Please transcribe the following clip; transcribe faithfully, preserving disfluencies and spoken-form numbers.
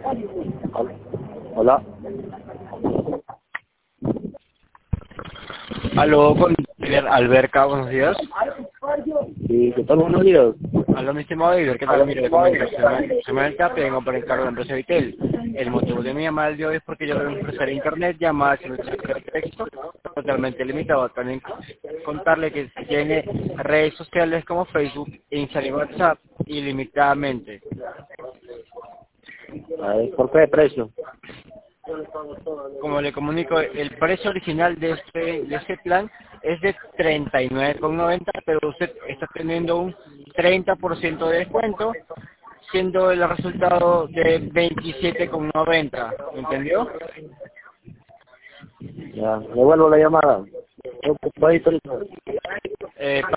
Hola. Aló, con Alberca, buenos días. Sí, ¿qué tal? Buenos días. Aló, mi estimado Iber, ¿qué tal? Mire, le comento, se me, se me el Tapia, vengo por encargo de la empresa Vitel. El motivo de mi llamada el día de hoy es porque yo debo ofrecer internet, llamadas y mensajes de texto totalmente limitado. También contarle que tiene redes sociales como Facebook, Instagram y WhatsApp ilimitadamente. A ver, ¿por qué de precio? Como le comunico, el precio original de este de este plan es de treinta y nueve con noventa, pero usted está teniendo un treinta por ciento de descuento, siendo el resultado de veintisiete con noventa, ¿entendió? Ya, devuelvo la llamada. Ocupadito ahorita. Eh,